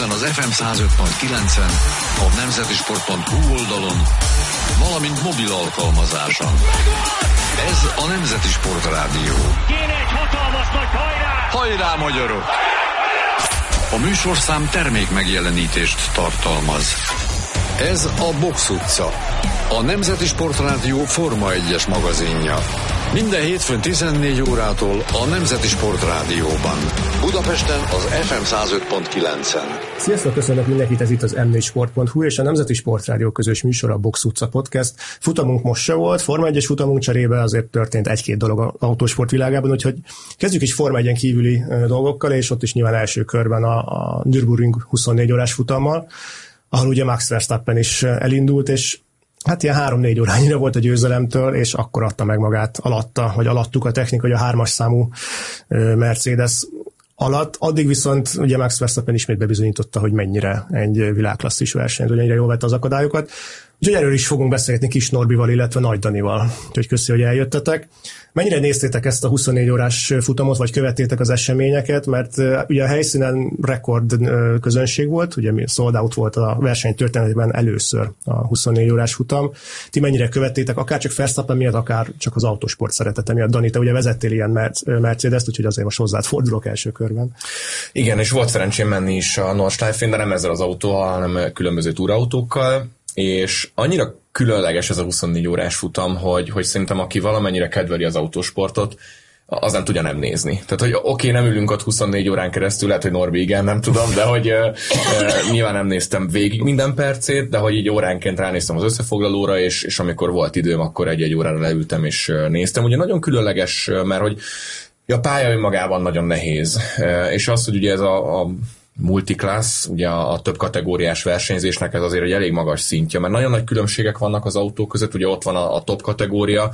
közben az FM 105.9-en, a nemzetisport.hu oldalon, valamint mobil alkalmazáson. Ez a Nemzeti Sport Rádió. Kéne egy hatalmas nagy hajrá! Hajrá, magyarok! A műsorszám termék megjelenítést tartalmaz. Ez a Box utca, a Nemzeti Sport Rádió Forma 1-es magazinja. Minden hétfőn 14 órától a Nemzeti Sport Rádióban. Budapesten az FM 105.9-en. Sziasztok, köszönök mindenkit, ez itt az m4sport.hu és a Nemzeti Sport Rádió közös műsor, a Box utca podcast. Futamunk most se volt, Forma 1-es futamunk cserébe azért történt egy-két dolog az autósport világában, úgyhogy kezdjük is Forma 1-en kívüli dolgokkal, és ott is nyilván első körben a Nürburgring 24 órás futammal, ahol ugye Max Verstappen is elindult, és hát ilyen 3-4 órányira volt a győzelemtől, és akkor adta meg magát alattuk a technika, hogy a 3-as számú Mercedes alatt. Addig viszont ugye Max Verstappen ismét bebizonyította, hogy mennyire egy világklasszis verseny, hogy ennyire jól vette az akadályokat. Úgyhogy erről is fogunk beszélgetni Kis Norbival, illetve Nagy Danival. Úgyhogy köszi, hogy eljöttetek. Mennyire néztétek ezt a 24 órás futamot, vagy követtétek az eseményeket, mert ugye a helyszínen rekord közönség volt, ugye sold out volt a verseny történetében először a 24 órás futam. Ti mennyire követtétek, akár csak Verstappen miatt, akár csak az autósport szeretete miatt? Dani, te ugye vezettél ilyen Mercedes-t, úgyhogy azért most hozzád fordulok első körben. Igen, és volt szerencsém menni is a Nordschleife-n, de nem ezzel az autóval, hanem különböző túrautókkal, és annyira különleges ez a 24 órás futam, hogy szerintem aki valamennyire kedveli az autósportot, az nem tudja nem nézni. Tehát, hogy oké, nem ülünk ott 24 órán keresztül, lehet, hogy Norbi igen, nem tudom, de hogy nyilván nem néztem végig minden percét, de hogy így óránként ránéztem az összefoglalóra, és amikor volt időm, akkor egy-egy órára leültem és néztem. Ugye nagyon különleges, mert hogy a pálya önmagában nagyon nehéz, és az, hogy ugye ez a multiclass, ugye a több kategóriás versenyzésnek ez azért egy elég magas szintje, mert nagyon nagy különbségek vannak az autók között, ugye ott van a top kategória,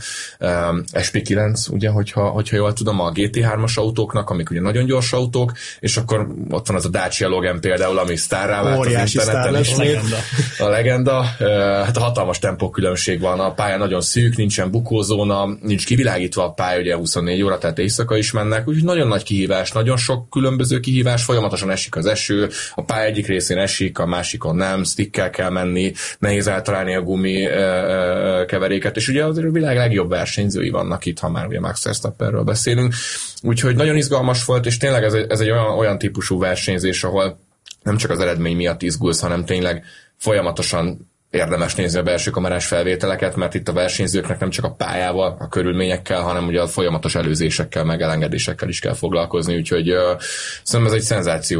SP9, ugye, hogyha jól tudom, a GT3-as autóknak, amik ugye nagyon gyors autók, és akkor ott van az a Dacia Logan például, ami sztárrá vált az interneten is. A legenda. Hát a hatalmas tempókülönbség van, a pálya nagyon szűk, nincsen bukózóna, nincs kivilágítva a pálya, ugye 24 óra, tehát éjszaka is mennek, úgyhogy nagyon nagy kihívás, nagyon sok különböző kihívás, folyamatosan esik az eső, a pálya egyik részén esik, a másikon nem, stickkel kell menni, nehéz eltalálni a gumi keveréket, és ugye azért a világ legjobb versenyzői vannak itt, ha már ugye Max Verstappenről beszélünk. Úgyhogy nagyon izgalmas volt, és tényleg ez egy olyan típusú versenyzés, ahol nem csak az eredmény miatt izgulsz, hanem tényleg folyamatosan érdemes nézni a belső kamerás felvételeket, mert itt a versenyzőknek nem csak a pályával, a körülményekkel, hanem ugye a folyamatos előzésekkel, meg elengedésekkel is kell foglalkozni, úgyhogy szerintem ez egy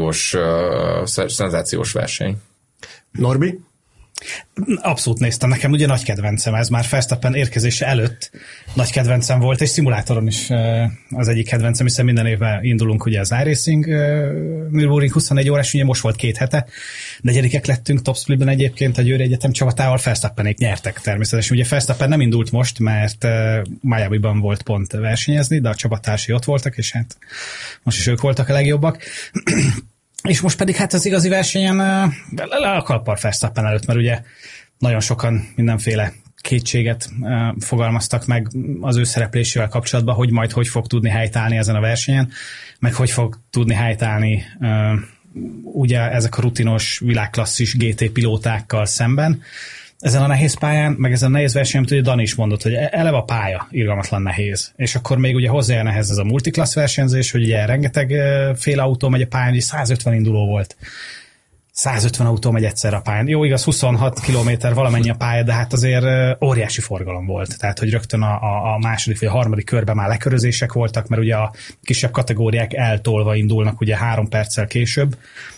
szenzációs verseny. Norbi? Abszolút néztem, nekem ugye nagy kedvencem ez, már Verstappen érkezése előtt nagy kedvencem volt, és szimulátoron is az egyik kedvencem, hiszen minden évben indulunk ugye az iRacing Nürburgring 24 órás, ugye most volt 2 hete, 4. lettünk Top Splitben egyébként a Győri Egyetem csapatával, Verstappenék nyertek természetesen. Ugye Verstappen nem indult most, mert Miamiban volt pont versenyezni, de a csapattársai ott voltak, és hát most is ők voltak a legjobbak. És most pedig hát az igazi versenyen le a kalappal Verstappen előtt, mert ugye nagyon sokan mindenféle kétséget fogalmaztak meg az ő szereplésével kapcsolatban, hogy majd hogy fog tudni helytállni ezen a versenyen, meg hogy fog tudni helytállni ugye ezek a rutinos világklasszis GT pilótákkal szemben. Ezen a nehéz pályán, meg ezen a nehéz versenyen, amit ugye Dani is mondott, hogy eleve a pálya irgalmatlan nehéz. És akkor még ugye hozzájön ehhez ez a multiclass versenyzés, hogy ugye rengeteg féle autó megy a pályán, és 150 induló volt. 150 autó megy egyszer a pályán. Jó, igaz, 26 kilométer valamennyi a pálya, de hát azért óriási forgalom volt. Tehát, hogy rögtön a második vagy a harmadik körben már lekörözések voltak, mert ugye a kisebb kategóriák eltolva indulnak ugye 3 perccel később,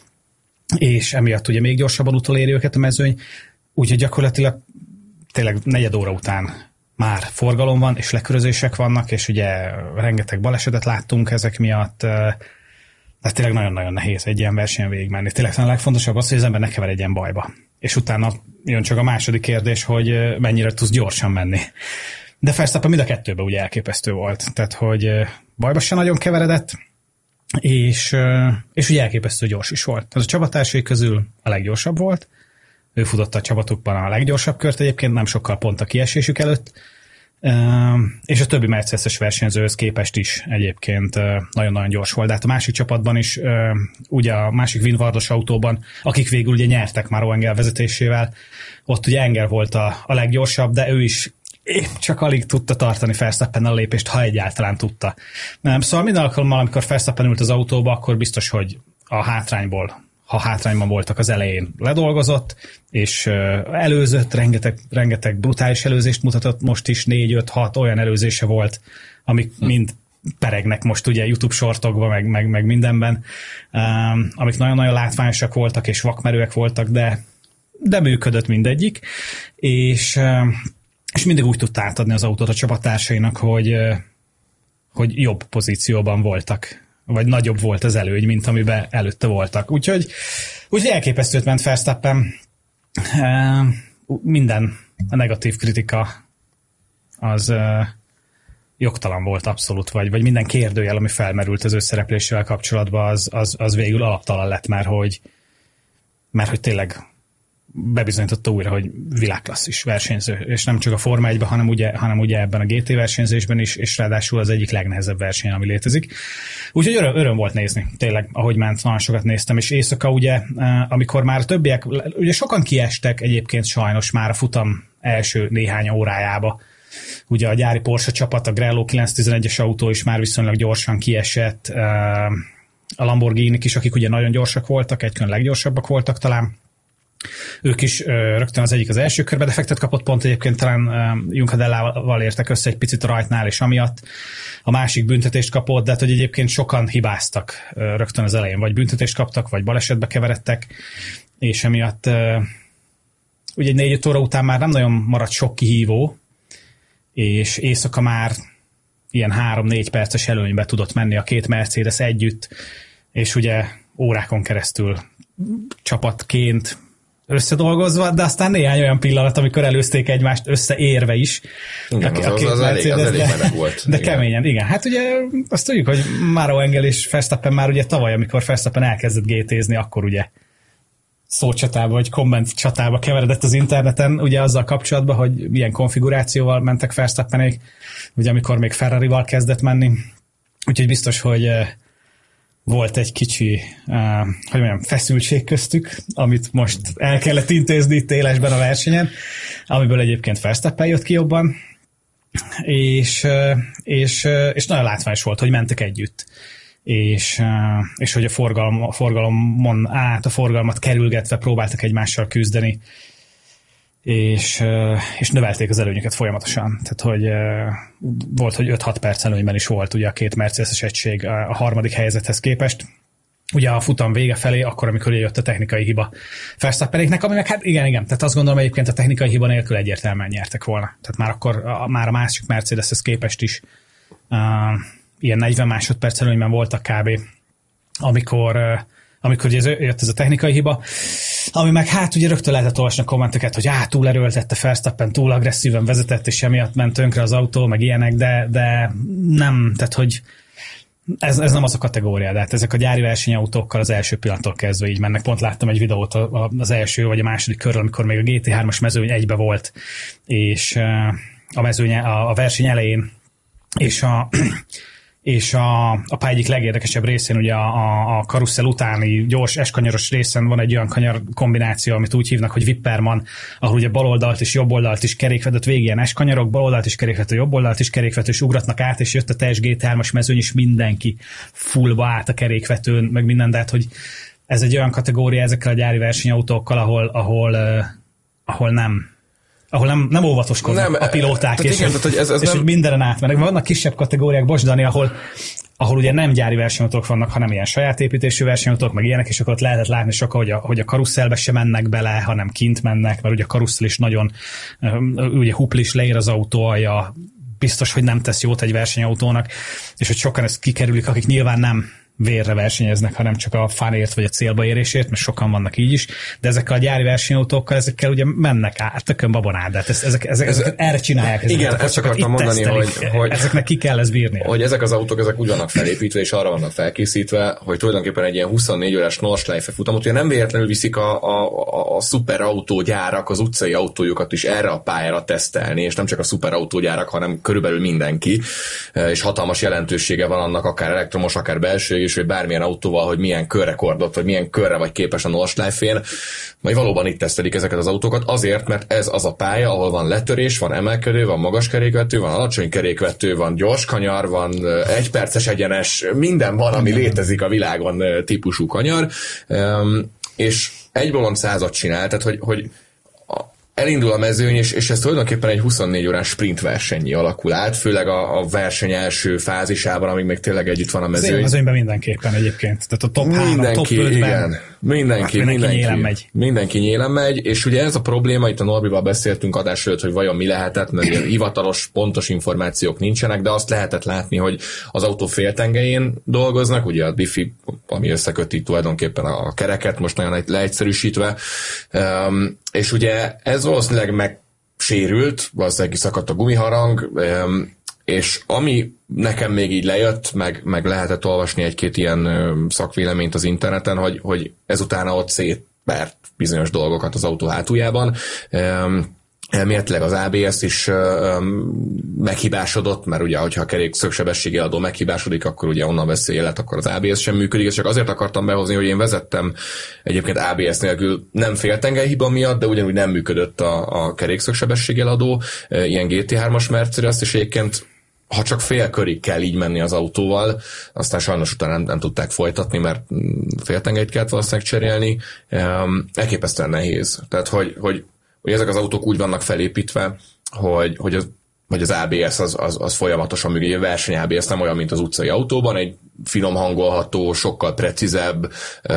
és emiatt ugye még gyorsabban utoléri őket a mezőny. Úgyhogy gyakorlatilag tényleg 4 óra után már forgalom van, és lekörözések vannak, és ugye rengeteg balesetet láttunk ezek miatt. De tényleg nagyon-nagyon nehéz egy ilyen versenyen végigmenni. Tényleg a legfontosabb az, hogy az ember ne keveredjen bajba. És utána jön csak a második kérdés, hogy mennyire tudsz gyorsan menni. De Verstappen mind a kettőben ugye elképesztő volt. Tehát, hogy bajba se nagyon keveredett, és ugye elképesztő gyors is volt. Az a csapattársai közül a leggyorsabb volt. Ő futott a csapatukban a leggyorsabb kört egyébként, nem sokkal pont a kiesésük előtt. És a többi Mercedes-es versenyzőhöz képest is egyébként nagyon-nagyon gyors volt. De hát a másik csapatban is, ugye a másik Winwardos autóban, akik végül ugye nyertek már Engel vezetésével, ott ugye Engel volt a leggyorsabb, de ő is épp csak alig tudta tartani Verstappen a lépést, ha egyáltalán tudta. Szóval minden alkalommal, amikor Verstappen ült az autóba, akkor biztos, hogy ha hátrányban voltak az elején, ledolgozott, és előzött, rengeteg brutális előzést mutatott, most is 4-5-6 olyan előzése volt, amik mind peregnek most ugye YouTube shortokban, meg mindenben, amik nagyon-nagyon látványosak voltak, és vakmerőek voltak, de működött mindegyik, és mindig úgy tudta átadni az autót a csapattársainak, hogy jobb pozícióban voltak, vagy nagyobb volt az előny, mint amiben előtte voltak. Úgyhogy elképesztőt ment Verstappen. Minden a negatív kritika az jogtalan volt abszolút, vagy minden kérdőjel, ami felmerült az ő szereplésével kapcsolatban, az végül alaptalan lett már, hogy tényleg bebizonyította újra, hogy világklasszis versenyző, és nem csak a Forma 1-ben, hanem ugye ebben a GT versenyzésben is, és ráadásul az egyik legnehezebb verseny, ami létezik. Úgyhogy öröm volt nézni, tényleg, ahogy ment, nagyon sokat néztem, és éjszaka ugye, amikor már többiek, ugye sokan kiestek egyébként sajnos már a futam első néhány órájába. Ugye a gyári Porsche csapat, a Grello 911-es autó is már viszonylag gyorsan kiesett, a Lamborghini-k is, akik ugye nagyon gyorsak voltak, egykön leggyorsabbak voltak talán, ők is rögtön az egyik az első körbe defektet kapott, pont egyébként talán Juncadellával értek össze egy picit a rajtnál, és amiatt a másik büntetést kapott, de hát, hogy egyébként sokan hibáztak rögtön az elején, vagy büntetést kaptak, vagy balesetbe keveredtek, és emiatt ugye 4-5 óra után már nem nagyon maradt sok kihívó, és éjszaka már ilyen 3-4 perces előnybe tudott menni a két Mercedes együtt, és ugye órákon keresztül csapatként összedolgozva, de aztán néhány olyan pillanat, amikor előzték egymást összeérve is. Igen, az elég meleg volt. De keményen, igen. Hát ugye azt tudjuk, hogy Maro Engel és Verstappen már ugye tavaly, amikor Verstappen elkezdett GT-zni, akkor ugye szócsatába, vagy komment csatába keveredett az interneten, ugye azzal kapcsolatban, hogy milyen konfigurációval mentek Verstappenék, ugye amikor még Ferrarival kezdett menni. Úgyhogy biztos, hogy volt egy kicsi, feszültség köztük, amit most el kellett intézni itt élesben a versenyen, amiből egyébként Verstappen jött ki jobban, és nagyon látványos volt, hogy mentek együtt. És hogy a forgalomon át, a forgalmat kerülgetve próbáltak egymással küzdeni, és növelték az előnyöket folyamatosan. Tehát, hogy volt, hogy 5-6 perc előnyben is volt ugye a két Mercedes-es egység a harmadik helyzethez képest. Ugye a futam vége felé, akkor, amikor jött a technikai hiba Verstappenéknek, ami meg hát igen, tehát azt gondolom egyébként a technikai hiba nélkül egyértelműen nyertek volna. Tehát már a másik Mercedeshez képest is ilyen 40 másodperc előnyben voltak kb. Amikor ugye jött ez a technikai hiba, ami meg hát ugye rögtön lehetett olvasni a kommenteket, hogy túl erőltette Verstappen, túl agresszíven vezetett, és emiatt ment tönkre az autó, meg ilyenek, de nem, tehát hogy ez nem az a kategória, de hát ezek a gyári versenyautókkal az első pillanattól kezdve így mennek. Pont láttam egy videót az első vagy a második körről, amikor még a GT3-as mezőny egybe volt, és a verseny elején, és a pálya egyik legérdekesebb részén, ugye a karusszel utáni gyors eskanyaros részen van egy olyan kanyar kombináció, amit úgy hívnak, hogy Wipperman, ahol ugye baloldalt és jobboldalt is kerékvetett, végig ilyen eskanyarok, baloldalt is kerékvető, jobboldalt is kerékvető, és ugratnak át, és jött a teljes GT3-as mezőny, és mindenki fullba át a kerékvetőn, meg minden, de hát, hogy ez egy olyan kategória ezekkel a gyári versenyautókkal, ahol nem óvatoskodnak a pilóták, és hogy mindenen átmennek. Vannak kisebb kategóriák, bocs Dani, ahol ugye nem gyári versenyautók vannak, hanem ilyen saját építésű versenyautók, meg ilyenek, és akkor ott lehetett látni sokkal, hogy a karuszelbe se mennek bele, hanem kint mennek, mert ugye a karusszel is nagyon ugye huplis, leér az autó alja, biztos, hogy nem tesz jót egy versenyautónak, és hogy sokan ezt kikerülik, akik nyilván vérre versenyeznek, hanem csak a fánért vagy a célba érésért, mert sokan vannak így is, de ezekkel a gyári versenyautókkal, ezekkel ugye mennek át, tökön babonádát, ezek erre csinálják. Igen, ezt akartam mondani, hogy ezeknek ki kell ezt bírni. Hogy ezek az autók, ezek úgy vannak felépítve, és arra vannak felkészítve, hogy tulajdonképpen egy ilyen 24 órás Nordschleife futamot, ugye nem véletlenül viszik a szuperautógyárak az utcai autójukat is erre a pályára tesztelni, és nem csak a szuperautógyárak, hanem körülbelül mindenki, és hatalmas jelentősége van annak, akár elektromos, akár belső, és hogy bármilyen autóval, hogy milyen körrekordot, vagy milyen körre vagy képes a Nordschleife-én, majd valóban itt tesztelik ezeket az autókat, azért, mert ez az a pálya, ahol van letörés, van emelkedő, van magas kerékvető, van alacsony kerékvető, van gyors kanyar, van egyperces egyenes, minden van, ami létezik a világon típusú kanyar, és egyből mond 100-at csinál, tehát hogy elindul a mezőny, és ez tulajdonképpen egy 24 órás sprint versenyi alakul át, főleg a verseny első fázisában, amíg még tényleg együtt van a mezőny. Az mezőnyben mindenképpen egyébként. Tehát a top 3, top 5-ben igen. Mindenki nyélen megy, és ugye ez a probléma, itt a Norbival beszéltünk adás előtt, hogy vajon mi lehetett, mert ilyen hivatalos, pontos információk nincsenek, de azt lehetett látni, hogy az autó féltengelyén dolgoznak, ugye a diffi, ami összeköti tulajdonképpen a kereket, most nagyon leegyszerűsítve, és ugye ez valószínűleg megsérült, valószínűleg kiszakadt a gumiharang, és ami nekem még így lejött, meg lehetett olvasni egy-két ilyen szakvéleményt az interneten, hogy ezután ott szétvert bizonyos dolgokat az autó hátuljában. Elméletileg az ABS is meghibásodott, mert ugye, hogyha a kerék szögsebességi adó meghibásodik, akkor ugye onnan veszi élet, akkor az ABS sem működik, és csak azért akartam behozni, hogy én vezettem egyébként ABS nélkül, nem féltengelyhiba miatt, de ugyanúgy nem működött a kerék szögsebességi adó, ilyen GT3-as Mercedes, és egyébként ha csak fél körig kell így menni az autóval, aztán sajnos utána nem tudták folytatni, mert féltengelyt kellett valószínűleg cserélni. Elképesztően nehéz. Tehát, hogy ezek az autók úgy vannak felépítve, hogy az ABS az folyamatosan működik. A verseny ABS nem olyan, mint az utcai autóban, egy finom hangolható, sokkal precízebb,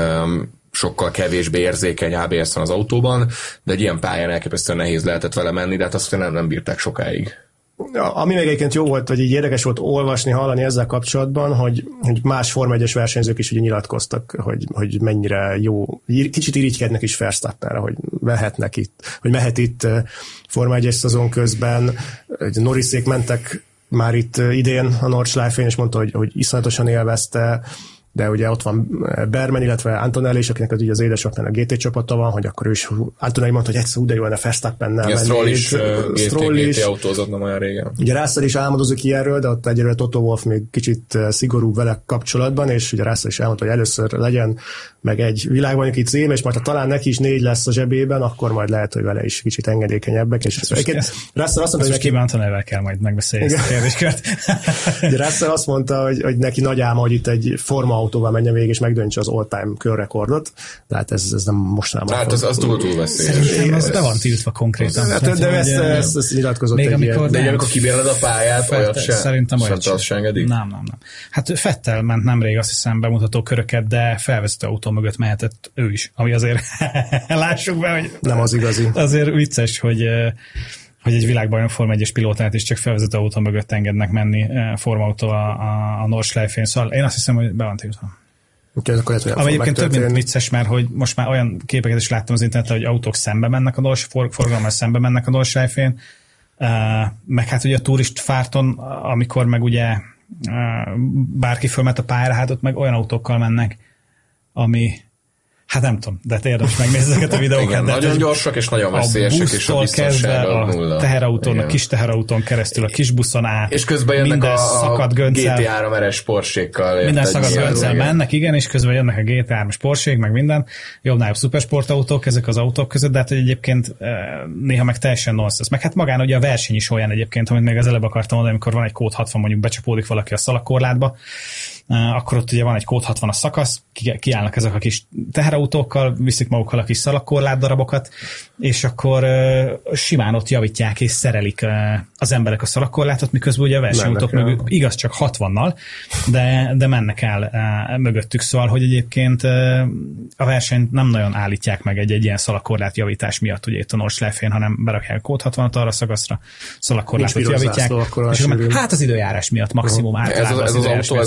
sokkal kevésbé érzékeny ABS van az autóban, de egy ilyen pályán elképesztően nehéz lehetett vele menni, de hát azt nem bírták sokáig. Ami még egyébként jó volt, vagy így érdekes volt olvasni, hallani ezzel kapcsolatban, hogy más Forma 1-es versenyzők is ugye nyilatkoztak, hogy mennyire jó, kicsit irigykednek is Verstappenre, hogy mehet itt Forma 1-es szezon közben, Norrisék mentek már itt idén a Nordschleife-én, és mondta, hogy iszonyatosan élvezte, de ugye ott van Berman, illetve Antonelli is, akinek ugye az édesapján a GT csapata van, hogy akkor ő is, Antonelli mondta, hogy egyszer de jó lenne Verstappennel menni. Stroll is GT autózott nem olyan régen. Ugye Russell is álmodozik ilyenről, de ott egyelőre Toto Wolff még kicsit szigorú vele kapcsolatban, és ugye Russell is elmondta, hogy először legyen meg egy világbajnoki cím, és majd ha talán neki is 4 lesz a zsebében, akkor majd lehet, hogy vele is kicsit engedékenyebbek. És Russell azt mondta, hogy neki Antonellivel kell majd megbeszélni ezt a kérdéskört. Russell azt mondta, hogy neki nagy álma, hogy itt egy forma autóval menjen végig, és megdöntse az all-time körrekordot, de hát ez nem mostanában. Hát az túl veszélyes. Szerintem az be van tiltva konkrétan. Hát, de ezt nyilatkozott egy ilyen. De amikor kibérled a pályát, olyat sem. Szerintem olyat sem engedik? Nem. Hát Vettel ment nemrég, azt hiszem, bemutató köröket, de felvezető autó mögött mehetett ő is, ami azért lássuk be, hogy nem az igazi. Azért vicces, hogy egy világbajnok Forma 1-es pilótát is csak felvezető autó mögött engednek menni formautó a Nordschleife-én. Szóval én azt hiszem, hogy be van tiltva. Ami egyébként több mint vicces, mert hogy most már olyan képeket is láttam az interneten, hogy autók szembe mennek a forgalommal szembe mennek a Nordschleife-én, meg hát ugye a turistfárton, amikor meg ugye bárki fölmet a pályára, hát ott meg olyan autókkal mennek, ami hát nem tudom, de érdemes megnézni ezeket a videókat. Igen, nagyon gyorsak és nagyon veszélyesek, és a biztonságban nulla. A teherautón, a kis teherautón keresztül, a kis buszon át. És közben jönnek a GT3 RS Porsékkal. Minden szakadt göncel mennek, igen, és közben jönnek a GT3-as Porsék, meg minden. Jobbnál szupersportautók ezek az autók között, de hát egyébként néha meg teljesen nonsense. Meg hát magán ugye a verseny is olyan egyébként, amit még az előbb akartam mondani, amikor van egy kód 60, mondjuk becsapódik valaki a szalagkorlátba, akkor ott ugye van egy kód 60 a szakasz, kiállnak ezek a kis teherautókkal, viszik magukkal a kis szalagkorlát darabokat, és akkor simán ott javítják és szerelik az emberek a szalagkorlátot, miközben ugye a versenyautók mögött, igaz csak 60-nal, de mennek el mögöttük, szóval, hogy egyébként a versenyt nem nagyon állítják meg egy ilyen szalagkorlát javítás miatt, ugye itt a Nordschleife-én, hanem berakják kód 60-at arra a szakaszra, szalagkorlátot javítják, és hát az időjárás miatt maximum általában. Ez az autó, ez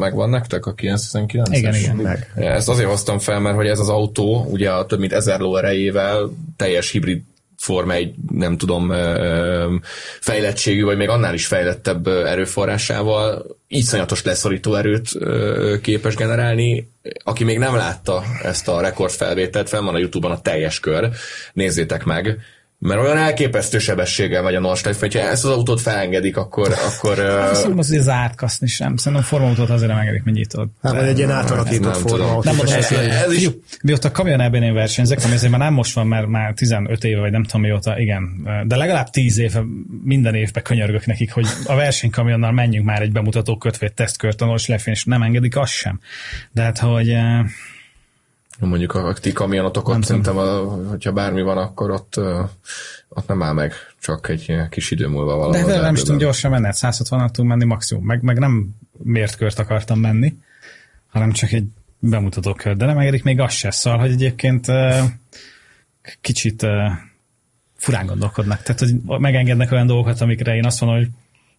megvan nektek a 919-es? Igen. Meg. Ezt azért hoztam fel, mert hogy ez az autó, ugye a több mint 1000 ló erejével teljes hibrid Forma egy, nem tudom, fejlettségű, vagy még annál is fejlettebb erőforrásával iszonyatos leszorító erőt képes generálni. Aki még nem látta ezt a rekordfelvételt, fenn van a YouTube-on a teljes kör, nézzétek meg, mert olyan elképesztő sebességgel megy a Nordschleife, hogyha ezt az autót felengedik, akkor Szerintem az, hogy az átkaszni sem. Szerintem formautót azért nem engedik, mennyit ott. Hát, vagy egy ilyen átalakított forma. Nem mondom, mióta a Kamion EB-n én versenyzek, ami azért már nem most van, mert már 15 éve, vagy nem tudom mióta, igen. De legalább 10 éve minden évben könyörgök nekik, hogy a versenykamionnal menjünk már egy bemutató kötvény tesztkört a Nordschleife-n, és nem engedik azt sem. De hát, hogy... Mondjuk a ti kamionotok ott szerintem, hogyha bármi van, akkor ott nem áll meg, csak egy kis idő múlva valahol. De nem is tudom gyorsan menni, 160-nal tudunk menni maximum. Meg nem mért kört akartam menni, hanem csak egy bemutató kört. De nem engedik még azt se, szóval, hogy egyébként kicsit furán gondolkodnak. Tehát, hogy megengednek olyan dolgokat, amikre én azt mondom, hogy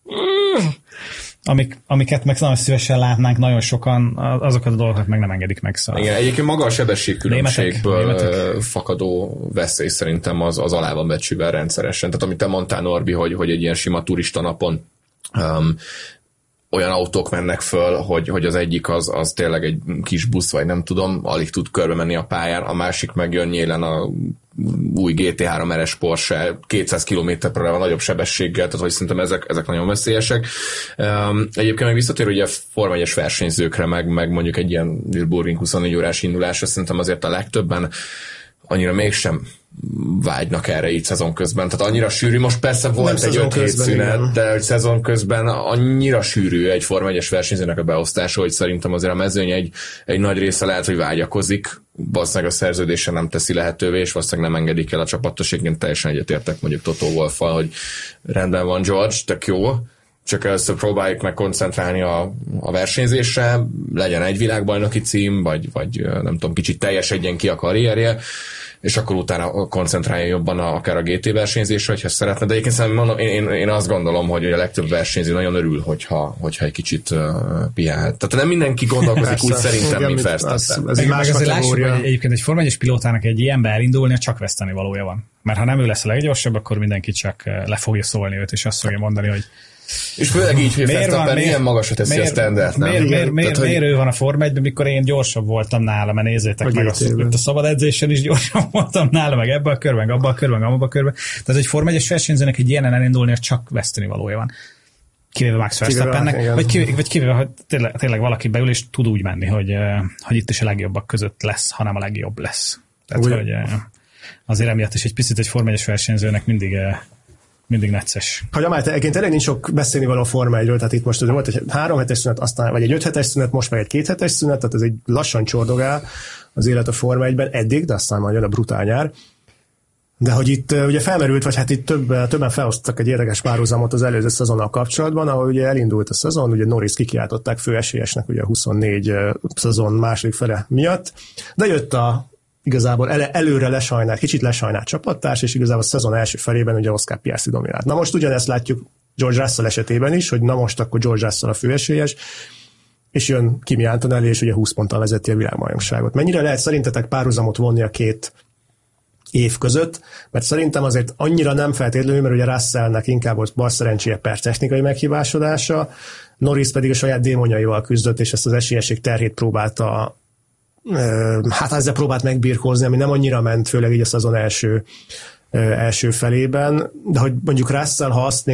amiket meg nagyon szívesen látnánk nagyon sokan, azokat a dolgokat meg nem engedik meg. Szóval. Igen, egyébként maga a sebességkülönbségből fakadó veszély szerintem az alá van becsülve rendszeresen. Tehát amit te mondtál, Norbi, hogy egy ilyen sima turista napon olyan autók mennek föl, hogy az egyik az tényleg egy kis busz, vagy nem tudom, alig tud körbe menni a pályán, a másik megjön nyélen a új GT3 RS Porsche 200 km/h nagyobb sebességgel, tehát hogy szerintem ezek nagyon veszélyesek. Egyébként meg visszatérő ugye Forma 1-es versenyzőkre, meg mondjuk egy ilyen Nürburgring 24 órás indulásra, szerintem azért a legtöbben annyira mégsem vágynak erre így szezon közben. Tehát annyira sűrű, most persze volt egy 5 hét szünet, de hogy szezon közben annyira sűrű egy Forma 1-es versenyzőnek a beosztása, hogy szerintem azért a mezőny egy nagy része lehet, hogy vágyakozik, valószínűleg a szerződése nem teszi lehetővé, és valószínűleg nem engedik el a csapatos. Én teljesen egyetértek mondjuk Toto Wolffal, hogy rendben van George, tök jó, csak először próbáljuk meg koncentrálni a versenyzésre, legyen egy világbajnoki cím, vagy nem tudom, kicsit teljesedjen ki a karrierje, és akkor utána koncentrálja jobban akár a GT versenyzésre, hogyha szeretne. De egyébként mondom, én azt gondolom, hogy a legtöbb versenyző nagyon örül, hogyha egy kicsit pihenhet. Tehát nem mindenki gondolkozik úgy szerintem, mint Verstappen. Ez egy más kategória. Egyébként egy Forma 1-es pilótának egy ilyenbe elindulnia csak veszteni valója van. Mert ha nem ő lesz a leggyorsabb, akkor mindenki csak le fogja szólni őt, és azt fogja mondani, hogy és főleg így, hogy Verstappen ilyen magasra teszi a standard, nem? Miért ő van a Forma 1-ben, mikor én gyorsabb voltam nála, mert nézzétek meg a szabad edzésen is gyorsabb voltam nála, meg ebben a körben, abban a körben, abban a körben. Tehát egy Forma 1-es versenyzőnek egy ilyenen elindulni, csak veszteni valója van. Kivéve Max Verstappennek, vagy kivéve, hogy tényleg valaki beül, és tud úgy menni, hogy itt is a legjobbak között lesz, hanem a legjobb lesz. Tehát, hogy azért emiatt is egy picit egy Forma 1-es versenyzőnek mindig necces. Egyébként tényleg nincs sok beszélni való a Forma 1-ről, tehát itt most volt egy 3 hetes szünet, aztán, vagy egy 5 hetes szünet, most meg egy 2 hetes szünet, tehát ez egy lassan csordogál az élet a Forma 1-ben eddig, de aztán majd jön a brutál nyár. De hogy itt ugye felmerült, vagy hát itt többen felhoztak egy érdekes párhuzamot az előző szezonnal kapcsolatban, ahol ugye elindult a szezon, ugye Norris kikiáltották fő esélyesnek ugye a 24 szezon második fele miatt, de jött igazából előre kicsit lesajnált csapattárs, és igazából a szezon első felében ugye Oscar Piastri dominált. Na most ugyanezt látjuk George Russell esetében is, hogy na most akkor George Russell a főesélyes, és jön Kimi Antonelli, és ugye 20 ponttal vezeti a világbajnokságot. Mennyire lehet szerintetek párhuzamot vonni a két év között, mert szerintem azért annyira nem feltétlenül, mert ugye Russellnek inkább volt bal szerencséje per technikai meghibásodása, Norris pedig a saját démonjaival küzdött, és ezt az esélyesség terhét próbálta ezzel próbált megbirkózni, ami nem annyira ment, főleg így a szezon első felében, de hogy mondjuk Russell,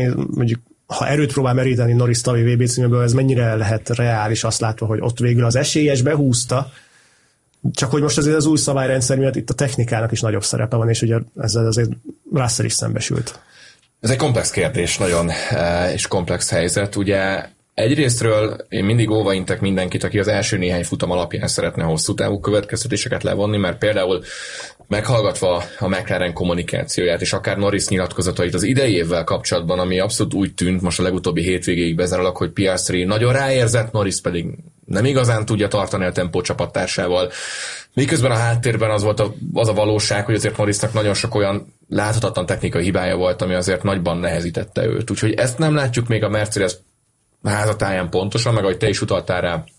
ha erőt próbál meríteni Norris tavalyi VB címéből, ez mennyire lehet reális, azt látva, hogy ott végül az esélyes behúzta, csak hogy most azért az új szabályrendszer miatt itt a technikának is nagyobb szerepe van, és ugye ezzel azért Russell is szembesült. Ez egy komplex kérdés, nagyon, és komplex helyzet. Ugye egyrésztről én mindig óvaintek mindenkit, aki az első néhány futam alapján szeretne hosszú távú következtetéseket levonni, mert például meghallgatva a McLaren kommunikációját, és akár Norris nyilatkozatait az idei évvel kapcsolatban, ami abszolút úgy tűnt, most a legutóbbi hétvégéig bezárólag, hogy Piastri nagyon ráérzett, Norris pedig nem igazán tudja tartani a tempót csapattársával. Miközben a háttérben az volt az a valóság, hogy azért Norrisnak nagyon sok olyan láthatatlan technikai hibája volt, ami azért nagyban nehezítette őt. Úgyhogy ezt nem látjuk még a Mercedes házatáján pontosan, meg ahogy te is utaltál rá,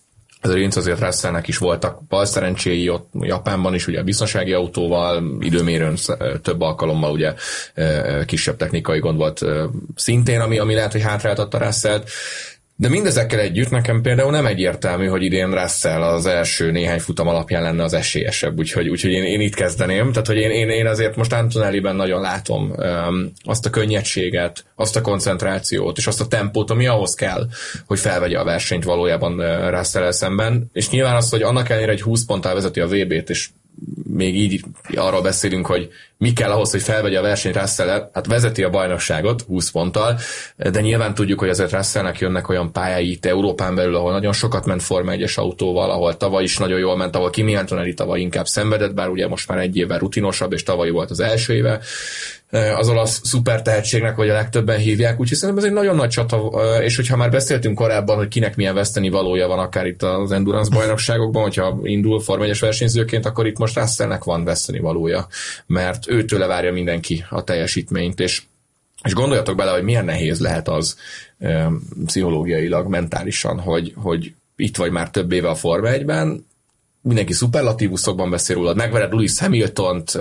azért Russellnek is voltak bal szerencséi ott Japánban is, ugye a biztonsági autóval, időmérőn több alkalommal ugye kisebb technikai gond volt szintén, ami lehet, hogy hátráltatta Russellt. De mindezekkel együtt nekem például nem egyértelmű, hogy idén Russell az első néhány futam alapján lenne az esélyesebb, úgyhogy én itt kezdeném. Tehát, hogy én azért most Antonelliben nagyon látom azt a könnyedséget, azt a koncentrációt, és azt a tempót, ami ahhoz kell, hogy felvegye a versenyt valójában Russell-el szemben. És nyilván az, hogy annak ellenére egy 20 ponttal vezeti a VB-t, és még így arról beszélünk, hogy mi kell ahhoz, hogy felvegye a versenyt Russell-el, hát vezeti a bajnokságot 20 ponttal, de nyilván tudjuk, hogy azért Russellnek jönnek olyan pályái itt Európán belül, ahol nagyon sokat ment Forma 1-es autóval, ahol tavaly is nagyon jól ment, ahol Kimi Antonelli tavaly inkább szenvedett, bár ugye most már egy évvel rutinosabb, és tavaly volt az első éve az olasz szuper tehetségnek, hogy a legtöbben hívják, úgyhogy szerintem ez egy nagyon nagy csata, és hogyha már beszéltünk korábban, hogy kinek milyen veszteni valója van akár itt az endurance bajnokságokban, hogyha indul Forma 1-es versenyzőként, akkor itt most Russellnek van veszteni valója, mert őtőle várja mindenki a teljesítményt, és gondoljatok bele, hogy milyen nehéz lehet az pszichológiailag, mentálisan, hogy itt vagy már több éve a Forma 1-ben, mindenki szuperlatívuszokban beszél rólad, megvered Lewis Hamiltont,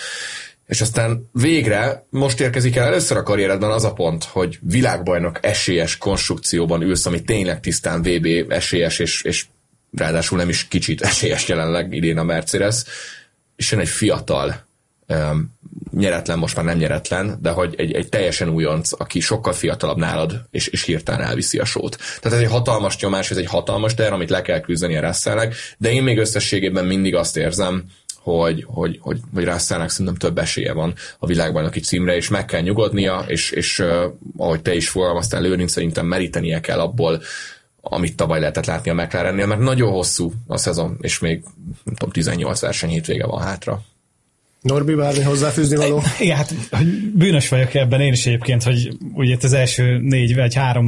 és aztán végre most érkezik el először a karrieredben az a pont, hogy világbajnok esélyes konstrukcióban ülsz, ami tényleg tisztán VB esélyes, és ráadásul nem is kicsit esélyes jelenleg idén a Mercedes, és jön egy fiatal, nyeretlen, most már nem nyeretlen, de hogy egy teljesen újonc, aki sokkal fiatalabb nálad, és hirtelen elviszi a sót. Tehát ez egy hatalmas nyomás, ez egy hatalmas terv, amit le kell küzdeni a Russellnek, de én még összességében mindig azt érzem, hogy Russellnek szerintem több esélye van a világbajnoki címre, és meg kell nyugodnia, és ahogy te is fogalmaztál, Lőrinc, szerintem merítenie kell abból, amit tavaly lehetett látni a McLarennél, mert nagyon hosszú a szezon, és még nem tudom, 18 verseny hétvége van hátra. Norbi, bármi hozzáfűzni való? Igen, hát bűnös vagyok ebben én is egyébként, hogy ugye az első 4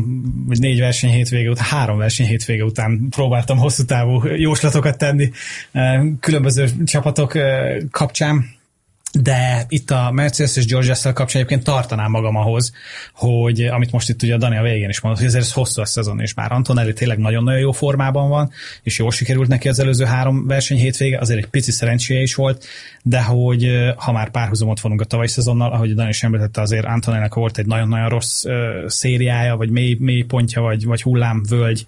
verseny hétvége után, 3 verseny hétvége után próbáltam hosszú távú jóslatokat tenni különböző csapatok kapcsán, de itt a Mercedes és George Russell kapcsán egyébként tartanám magam ahhoz, hogy amit most itt ugye a Dani a végén is mondott, hogy ezért ez hosszú a szezon, és bár Antonelli tényleg nagyon-nagyon jó formában van, és jól sikerült neki az előző 3 verseny hétvége, azért egy pici szerencséje is volt, de hogy ha már párhuzamot vonunk a tavalyi szezonnal, ahogy Dani is említette, azért Antonellinek volt egy nagyon-nagyon rossz szériája, vagy mély pontja, vagy hullámvölgy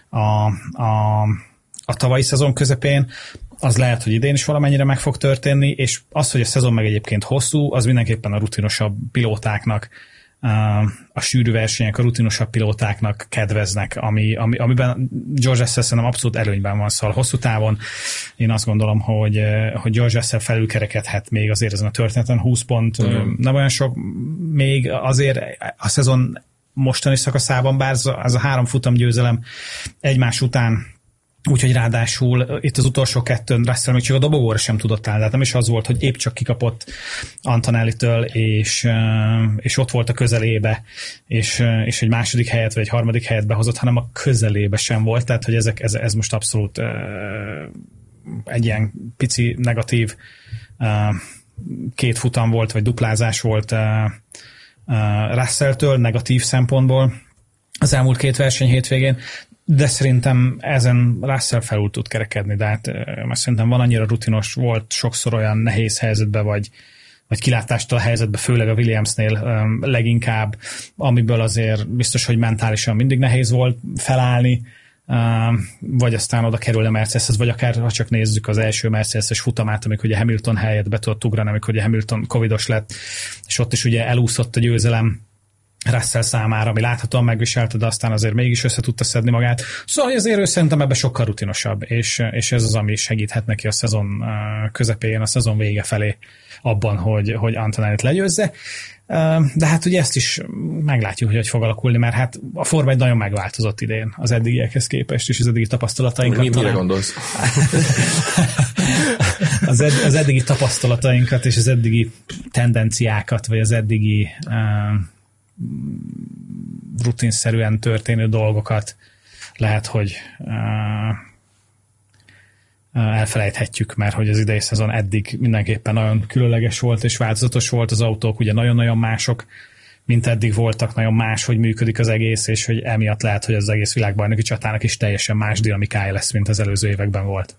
a tavalyi szezon közepén, az lehet, hogy idén is valamennyire meg fog történni, és az, hogy a szezon meg egyébként hosszú, az mindenképpen a rutinosabb pilótáknak, a sűrű versenyek a rutinosabb pilótáknak kedveznek, amiben George Russell szerintem abszolút előnyben van, szóval hosszú távon én azt gondolom, hogy George Russell felülkerekedhet még azért ezen a történeten, 20 pont nem olyan sok, még azért a szezon mostani szakaszában, bár az a 3 futam győzelem egymás után, úgyhogy ráadásul itt az utolsó 2 Russell még csak a dobogóra sem tudott állni. Nem is az volt, hogy épp csak kikapott Antonellitől, és ott volt a közelébe, és egy második helyet, vagy egy harmadik helyet behozott, hanem a közelébe sem volt. Tehát, hogy ez most abszolút egy ilyen pici negatív 2 futam volt, vagy duplázás volt Russelltől, negatív szempontból az elmúlt 2 verseny hétvégén, de szerintem ezen Russell felül tud kerekedni, de hát mert szerintem van annyira rutinos, volt sokszor olyan nehéz helyzetben, vagy kilátástalan helyzetben, főleg a Williamsnél leginkább, amiből azért biztos, hogy mentálisan mindig nehéz volt felállni, vagy aztán oda kerül a Mercedeshez, vagy akár ha csak nézzük az első Mercedes-es futamát, amikor ugye Hamilton helyett be tudott ugrani, amikor ugye Hamilton covidos lett, és ott is ugye elúszott a győzelem Russell számára, ami láthatóan megviselte, de aztán azért mégis össze tudta szedni magát. Szóval azért ő szerintem ebben sokkal rutinosabb, és ez az, ami segíthet neki a szezon közepén, a szezon vége felé abban, hogy Antonellit legyőzze. De hát ugye ezt is meglátjuk, hogy fog alakulni, mert hát a Forma 1 nagyon megváltozott idén az eddigiekhez képest, és az eddigi tapasztalatainkat. Mire gondolsz? Az eddigi tapasztalatainkat, és az eddigi tendenciákat, vagy az eddigi rutinszerűen történő dolgokat lehet, hogy elfelejthetjük, mert hogy az idei szezon eddig mindenképpen nagyon különleges volt és változatos volt, az autók ugye nagyon-nagyon mások mint eddig voltak, nagyon más, hogy működik az egész, és hogy emiatt lehet, hogy az egész világbajnoki csatának is teljesen más dinamikája lesz, mint az előző években volt.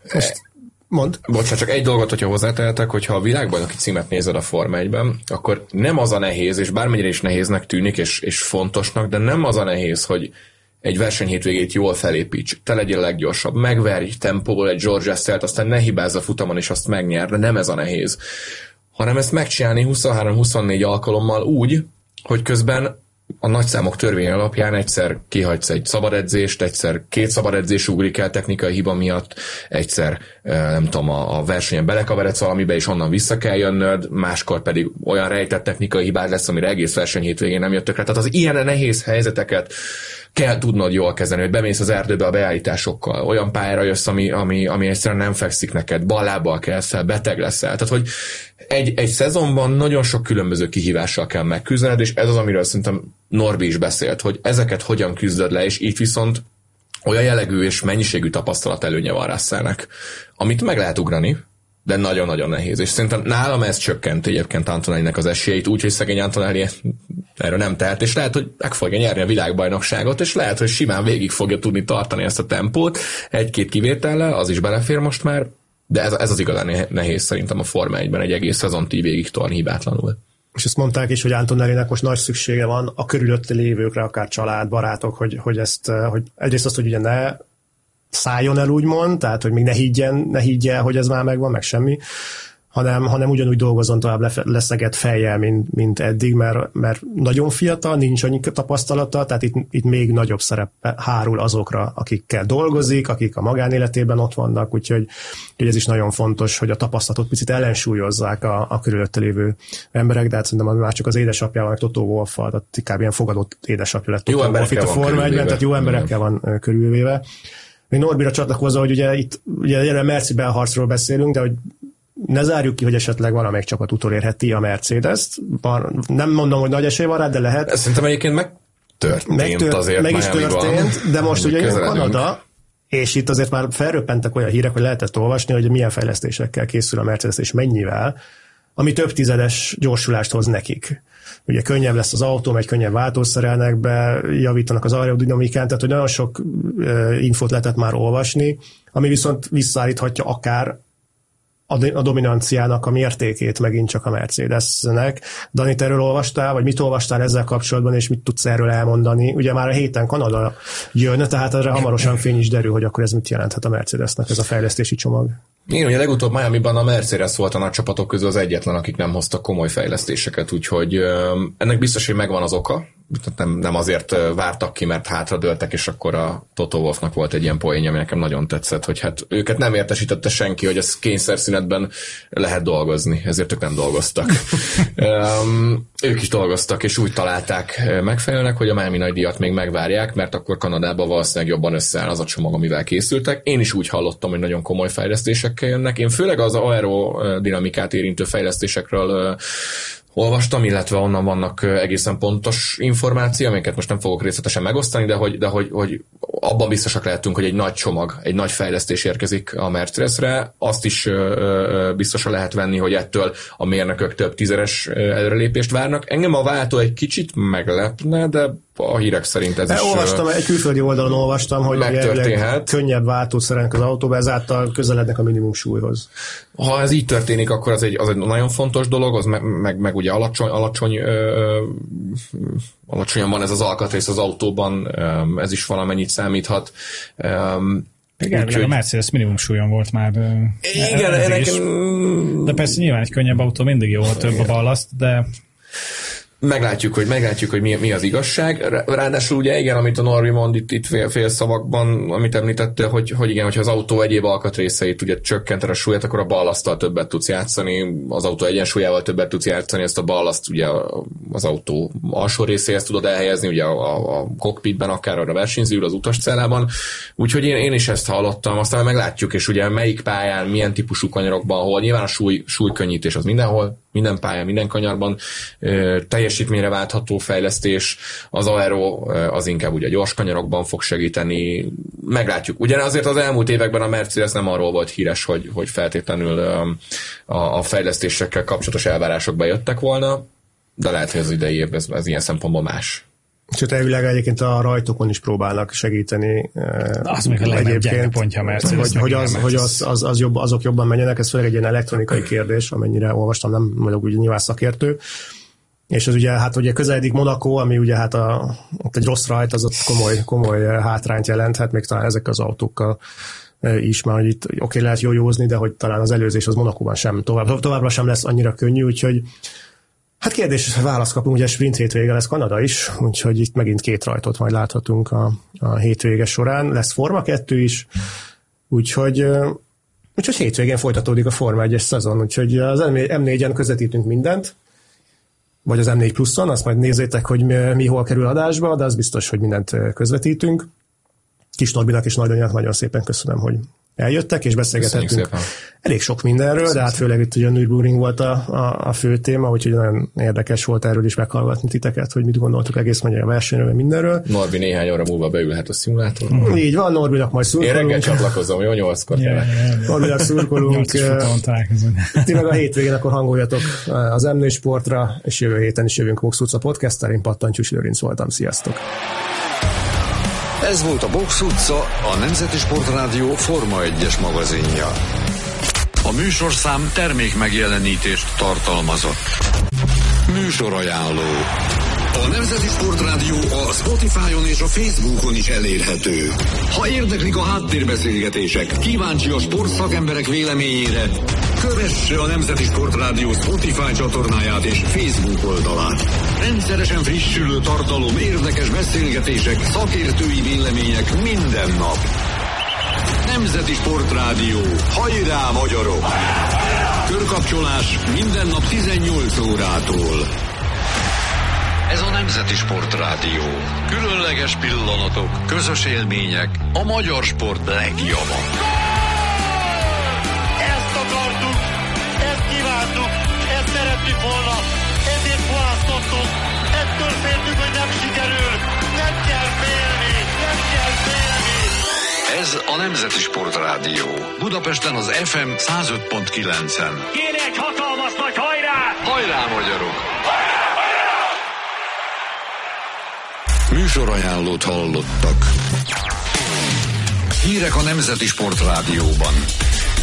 Mond. Bocsánat, csak egy dolgot, hogyha hozzátehetek, hogyha a világbajnoki címet nézed a Forma 1-ben, akkor nem az a nehéz, és bármennyire is nehéznek tűnik, és fontosnak, de nem az a nehéz, hogy egy versenyhétvégét jól felépíts, te legyél leggyorsabb, megverj tempóból egy George Russell-t, aztán ne hibázz a futamon, és azt megnyer, de nem ez a nehéz. Hanem ezt megcsinálni 23-24 alkalommal úgy, hogy közben a nagyszámok törvény alapján egyszer kihagysz egy szabad edzést, egyszer 2 szabad edzés ugrik el technikai hiba miatt, egyszer nem tudom, a versenyen belekavaredsz valamibe, és onnan vissza kell jönnöd, máskor pedig olyan rejtett technikai hibád lesz, amire egész versenyhétvégén nem jöttök rá. Tehát az ilyen nehéz helyzeteket kell tudnod jól kezelni, hogy bemész az erdőbe a beállításokkal, olyan pályára jössz, ami egyszerűen nem fekszik neked, bal lábbal kelsz fel, beteg leszel. Tehát, hogy egy szezonban nagyon sok különböző kihívással kell megküzdened, és ez az, amiről szerintem Norbi is beszélt, hogy ezeket hogyan küzdöd le, és itt viszont olyan jellegű és mennyiségű tapasztalat előnye van Russellnek, amit meg lehet ugrani, de nagyon-nagyon nehéz. És szerintem nálam ez csökkent egyébként Antonellinek az esélyeit, úgyhogy szegény Antonelli erről nem tehet, és lehet, hogy meg fogja nyerni a világbajnokságot, és lehet, hogy simán végig fogja tudni tartani ezt a tempót, 1-2 kivétellel, az is belefér most már, de ez az igazán nehéz szerintem a Forma 1-ben egy egész szezont így végig tolni hibátlanul. És ezt mondták is, hogy Antonellinek most nagy szüksége van a körülötte lévőkre, akár család, barátok, hogy egyrészt azt, hogy ugye ne szálljon el, úgymond, tehát, hogy még ne higgye, hogy ez már megvan, meg semmi, hanem ugyanúgy dolgozzon tovább leszegett fejjel, mint eddig, mert nagyon fiatal, nincs annyi tapasztalata, tehát itt még nagyobb szerep hárul azokra, akikkel dolgozik, akik a magánéletében ott vannak, úgyhogy ez is nagyon fontos, hogy a tapasztalatot picit ellensúlyozzák a körülötte lévő emberek, de hát szerintem már csak az édesapjával, meg Toto Wolff-val, tehát inkább ilyen fogadott édesapja lett Toto Wolff itt a Forma 1-ben, tehát jó emberekkel van körülvéve. Még Norbira csatlakozva, hogy ugye Merci-ben harcról beszélünk, de hogy ne zárjuk ki, hogy esetleg valamelyik csapat utolérheti a Mercedes-t. Nem mondom, hogy nagy esély van rá, de lehet. Szerintem egyébként megtörtént azért. Meg is történt, de most ugye jön Kanada, és itt azért már felröppentek olyan hírek, hogy lehetett olvasni, hogy milyen fejlesztésekkel készül a Mercedes, és mennyivel, ami több tizedes gyorsulást hoz nekik. Ugye könnyebb lesz az autó, egy könnyebb váltószerelnek be, javítanak az aerodinamikán, tehát hogy nagyon sok infót lehetett már olvasni, ami viszont visszaállíthatja akár a dominanciának a mértékét megint csak a Mercedesnek. Dani, te erről olvastál, vagy mit olvastál ezzel kapcsolatban, és mit tudsz erről elmondani? Ugye már a héten Kanada jön, tehát erre hamarosan fény is derül, hogy akkor ez mit jelenthet a Mercedesnek, ez a fejlesztési csomag. Igen, ugye legutóbb Miamiban a Mercedes volt a nagy csapatok közül az egyetlen, akik nem hoztak komoly fejlesztéseket, úgyhogy ennek biztos, hogy megvan az oka. Nem azért vártak ki, mert hátradőltek, és akkor a Toto Wolffnak volt egy ilyen poénja, ami nekem nagyon tetszett, hogy hát őket nem értesítette senki, hogy ez kényszerszünetben lehet dolgozni, ezért ők nem dolgoztak. Ők is dolgoztak, és úgy találták megfelelőnek, hogy a Miami nagy díjat még megvárják, mert akkor Kanadában valószínűleg jobban összeáll az a csomag, amivel készültek. Én is úgy hallottam, hogy nagyon komoly fejlesztésekkel jönnek. Én főleg az aerodinamikát érintő fejlesztésekről olvastam, illetve onnan vannak egészen pontos információ, amiket most nem fogok részletesen megosztani, de hogy abban biztosak lehetünk, hogy egy nagy csomag, egy nagy fejlesztés érkezik a Mercedesre. Azt is biztosan lehet venni, hogy ettől a mérnökök több tízeres előrelépést várnak. Engem a váltó egy kicsit meglepne, de a hírek szerint ez is olvastam, egy külföldi oldalon olvastam, hogy könnyebb váltót szerelnek az autóba, ezáltal közelednek a minimum súlyhoz. Ha ez így történik, akkor az egy nagyon fontos dolog, az meg ugye alacsonyan van ez az alkatrész az autóban, ez is valamennyit számíthat. Igen, a Mercedes minimum súlyon volt már. Igen, de persze nyilván egy könnyebb autó mindig jó, több a ballaszt, de Meglátjuk, hogy mi az igazság. Ráadásul ugye igen, amit a Norbi mond itt fél szavakban, amit említette, hogy igen, hogyha az autó egyéb alkatrészeit ugye csökkented a súlyát, akkor a ballaszttal többet tudsz játszani, az autó egyensúlyával többet tudsz játszani, ezt a ballaszt ugye az autó alsó részéhez tudod elhelyezni, ugye a cockpitben, akár a versenyzőül, az utascellában. Úgyhogy én is ezt hallottam, aztán meglátjuk, és ugye melyik pályán, milyen típusú kanyarokban, hol nyilván a súlykönnyítés az mindenhol, minden pályán, minden kanyarban teljesítményre váltható fejlesztés, az aero az inkább ugye gyors kanyarokban fog segíteni, meglátjuk. Ugyan azért az elmúlt években a Mercedes nem arról volt híres, hogy feltétlenül a fejlesztésekkel kapcsolatos elvárások bejöttek volna, de lehet, hogy az idei év ez ilyen szempontból más. Sőt, elvileg egyébként a rajtokon is próbálnak segíteni. Az még a legnagyobb gyenge pontja, mert azok jobban menjenek, ez főleg egy ilyen elektronikai kérdés, amennyire olvastam, nem vagyok ugye nyilván szakértő. És ez ugye, hát ugye közeledik Monaco, ami ugye hát ott egy rossz rajt, az ott komoly hátrányt jelenthet, még talán ezek az autókkal is, már hogy itt oké, lehet jójózni, de hogy talán az előzés az Monacóban sem továbbra sem lesz annyira könnyű, úgyhogy hát kérdés, választ kapunk, ugye sprint hétvége lesz Kanada is, úgyhogy itt megint 2 rajtot majd láthatunk a hétvége során. Lesz Forma 2 is, úgyhogy hétvégén folytatódik a Forma 1-es szezon, úgyhogy az M4-en közvetítünk mindent, vagy az M4 Pluszon, azt majd nézzétek, hogy mi hol kerül adásba, de az biztos, hogy mindent közvetítünk. Kis Norbinak és Nagydanyának nagyon szépen köszönöm, hogy eljöttek, és beszélgetettünk elég sok mindenről, de hát főleg itt ugye a Nürburgring volt a fő téma, úgyhogy nagyon érdekes volt erről is meghallgatni titeket, hogy mit gondoltuk egész mondja a versenyről, mindenről. Norbi néhány óra múlva beülhet a szimulátor. Így van, Norbinak majd szurkolunk. Én reggel csatlakozom, jó 8-kor. Norbinak szurkolunk. Ti meg a hétvégén akkor hangoljatok az M4 Sportra, és jövő héten is jövünk Box Utca Podcast-tel. Én Pattancsús Lőrinc voltam. Sziasztok! Ez volt a Box Utca, a Nemzeti Sportrádió Forma 1-es magazinja. A műsorszám termék megjelenítést tartalmazott. Műsorajánló. A Nemzeti Sportrádió a Spotify-on és a Facebookon is elérhető. Ha érdeklik a háttérbeszélgetések, kíváncsi a sportszakemberek véleményére, kövesse a Nemzeti Sportrádió Spotify csatornáját és Facebook oldalát. Rendszeresen frissülő tartalom, érdekes beszélgetések, szakértői vélemények minden nap. Nemzeti Sportrádió. Hajrá, magyarok! Körkapcsolás minden nap 18 órától. Ez a Nemzeti Sportrádió. Különleges pillanatok, közös élmények, a magyar sport legjava. Ezt akartuk, ezt kívántuk, ezt szerettük volna, ezért választottuk, ettől féltünk, hogy nem sikerül, nem kell félni, nem kell félni. Ez a Nemzeti Sportrádió. Budapesten az FM 105.9-en. Kéne egy hatalmas nagy hajrá! Hajrá, magyarok! Műsorajánlót hallottak. Hírek a Nemzeti Sportrádióban.